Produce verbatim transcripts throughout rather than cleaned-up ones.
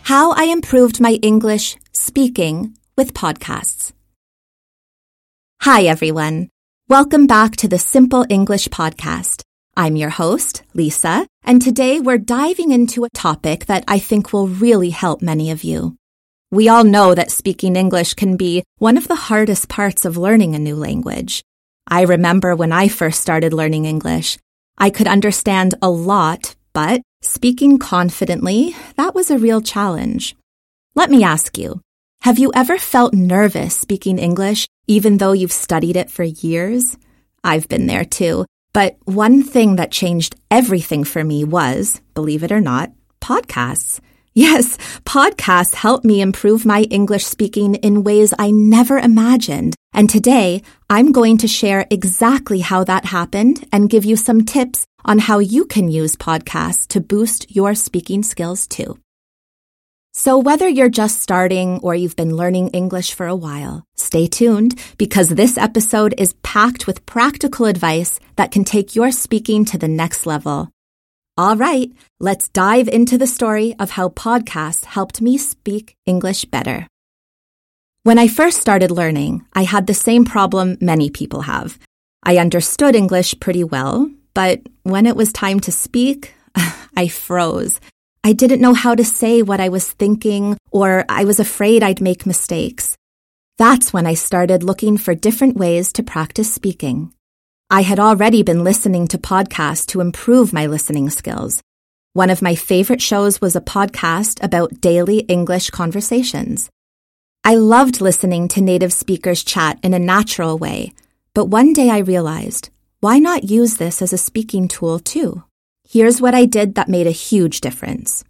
How I improved my English speaking with podcasts. Hi, everyone. Welcome back to the Simple English Podcast. I'm your host, Lisa, and today we're diving into a topic that I think will really help many of you. We all know that speaking English can be one of the hardest parts of learning a new language. I remember when I first started learning English, I could understand a lot, but speaking confidently, that was a real challenge. Let me ask you, have you ever felt nervous speaking English even though you've studied it for years? I've been there too, but one thing that changed everything for me was, believe it or not, podcasts. Yes, podcasts helped me improve my English speaking in ways I never imagined. And today, I'm going to share exactly how that happened and give you some tips on how you can use podcasts to boost your speaking skills too. So whether you're just starting or you've been learning English for a while, stay tuned because this episode is packed with practical advice that can take your speaking to the next level. All right, let's dive into the story of how podcasts helped me speak English better. When I first started learning, I had the same problem many people have. I understood English pretty well, but when it was time to speak, I froze. I didn't know how to say what I was thinking, or I was afraid I'd make mistakes. That's when I started looking for different ways to practice speaking. I had already been listening to podcasts to improve my listening skills. One of my favorite shows was a podcast about daily English conversations. I loved listening to native speakers chat in a natural way, but one day I realized, why not use this as a speaking tool too? Here's what I did that made a huge difference.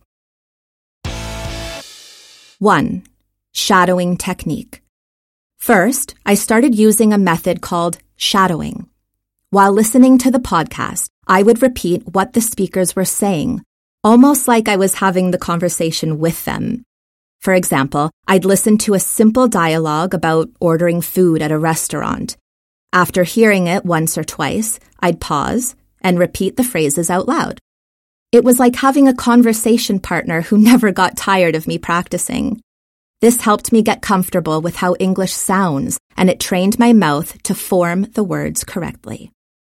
One. Shadowing technique. First, I started using a method called shadowing. While listening to the podcast, I would repeat what the speakers were saying, almost like I was having the conversation with them. For example, I'd listen to a simple dialogue about ordering food at a restaurant. After hearing it once or twice, I'd pause and repeat the phrases out loud. It was like having a conversation partner who never got tired of me practicing. This helped me get comfortable with how English sounds, and it trained my mouth to form the words correctly.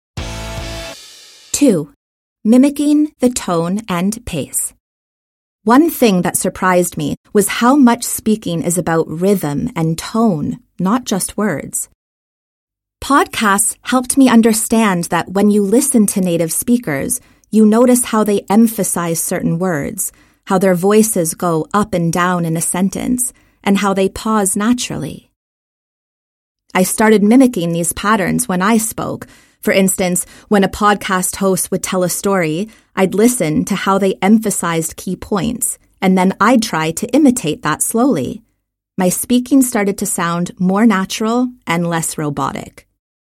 Two. Mimicking the tone and pace. One thing that surprised me was how much speaking is about rhythm and tone, not just words. Podcasts helped me understand that when you listen to native speakers, you notice how they emphasize certain words, how their voices go up and down in a sentence, and how they pause naturally. I started mimicking these patterns when I spoke. For instance, when a podcast host would tell a story, I'd listen to how they emphasized key points, and then I'd try to imitate that slowly. My speaking started to sound more natural and less robotic.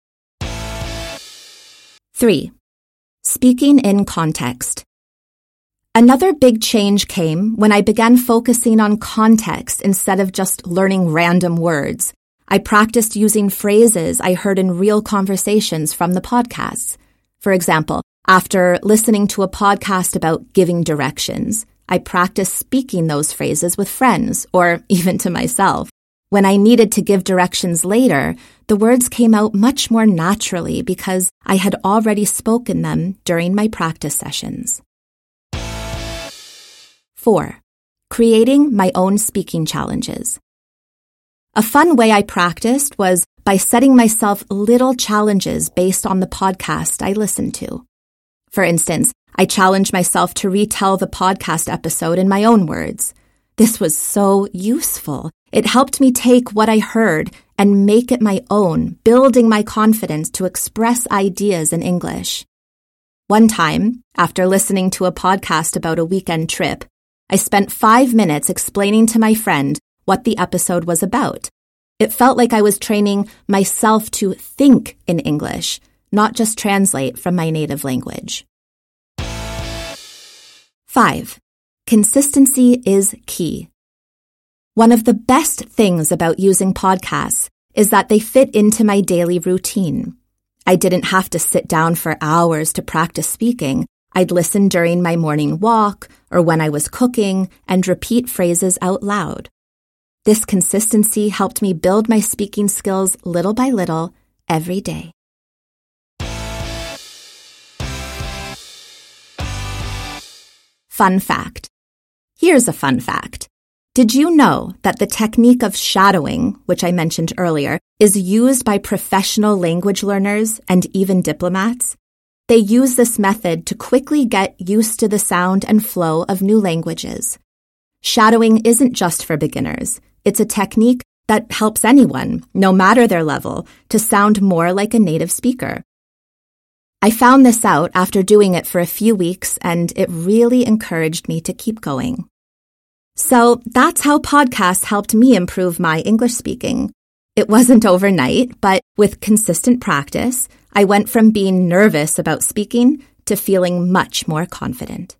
Three. Speaking in context. Another big change came when I began focusing on context instead of just learning random words. I practiced using phrases I heard in real conversations from the podcasts. For example, after listening to a podcast about giving directions, I practiced speaking those phrases with friends or even to myself. When I needed to give directions later, the words came out much more naturally because I had already spoken them during my practice sessions. Four. Creating my own speaking challenges. A fun way I practiced was by setting myself little challenges based on the podcast I listened to. For instance, I challenged myself to retell the podcast episode in my own words. This was so useful. It helped me take what I heard and make it my own, building my confidence to express ideas in English. One time, after listening to a podcast about a weekend trip, I spent five minutes explaining to my friend what the episode was about. It felt like I was training myself to think in English, not just translate from my native language. Five. Consistency is key. One of the best things about using podcasts is that they fit into my daily routine. I didn't have to sit down for hours to practice speaking. I'd listen during my morning walk or when I was cooking and repeat phrases out loud. This consistency helped me build my speaking skills little by little every day. Fun fact. Here's a fun fact. Did you know that the technique of shadowing, which I mentioned earlier, is used by professional language learners and even diplomats? They use this method to quickly get used to the sound and flow of new languages. Shadowing isn't just for beginners. It's a technique that helps anyone, no matter their level, to sound more like a native speaker. I found this out after doing it for a few weeks, and it really encouraged me to keep going. So that's how podcasts helped me improve my English speaking. It wasn't overnight, but with consistent practice, I went from being nervous about speaking to feeling much more confident.